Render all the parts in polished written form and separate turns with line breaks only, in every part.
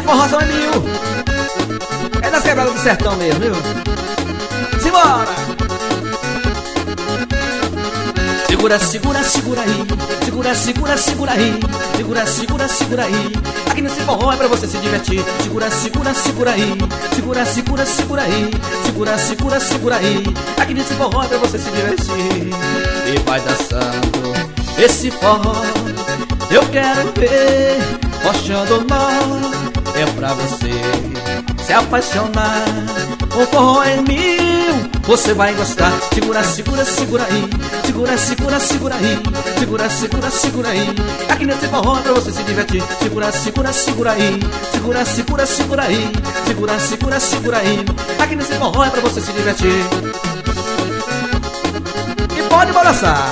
forrozão é mil. É das quebradas do sertão mesmo, viu? Simbora! Segura, segura, segura aí. Segura, segura, segura aí. Segura, segura, segura aí. Aqui nesse forró é pra você se divertir. Segura, segura, segura aí. Segura, segura, segura aí. Segura, segura, segura aí. Aqui nesse forró é pra você se divertir. E vai dançando esse forró. Eu quero ver rochando nó. É pra você se apaixonar. O forró é mil, você vai gostar. Segura, segura, segura aí. Segura, segura, segura aí. Segura, segura, segura aí. Aqui nesse forró é pra você se divertir. Segura, segura, segura aí. Segura, segura, segura aí. Segura, segura, segura aí. Aqui nesse forró é pra você se divertir. E pode balançar.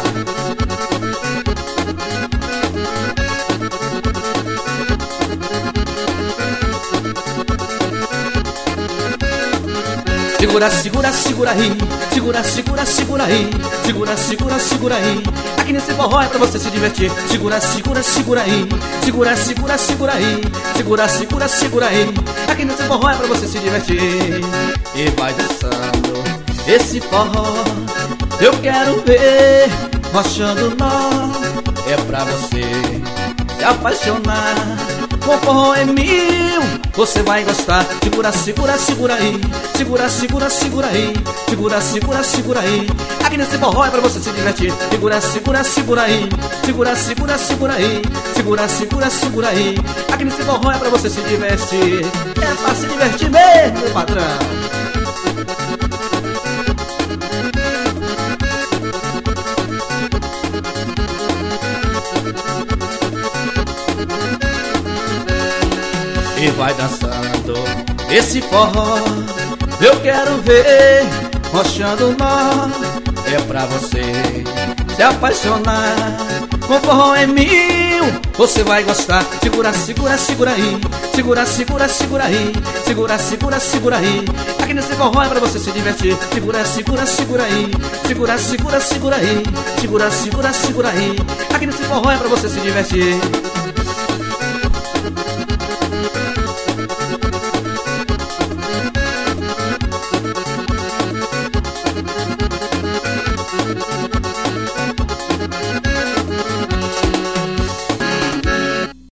Segura, segura, segura aí. Segura, segura, segura aí. Segura, segura, segura aí. Aqui nesse forró é pra você se divertir. Segura, segura, segura aí. Segura, segura, segura aí. Segura, segura, segura aí. Aqui nesse forró é pra você se divertir. E vai dançando esse forró. Eu quero ver rochando nó. É pra você se apaixonar. O forró é mil, você vai gostar. Segura, segura, segura aí. Segura, segura, segura aí. Segura, segura, segura aí. Aqui nesse forró é pra você se divertir. Segura, segura, segura aí. Segura, segura, segura aí. Segura, segura, segura aí. Aqui nesse forró é pra você se divertir. É pra se divertir mesmo, meu patrão. E vai dançando esse forró. Eu quero ver rochando nó. É pra você se apaixonar. Com forró é mil, você vai gostar. Segura, segura, segura aí. Segura, segura, segura aí. Segura, segura, segura aí. Aqui nesse forró é pra você se divertir. Segura, segura, segura aí. Segura, segura, segura aí. Segura, segura, segura aí. Aqui nesse forró é pra você se divertir.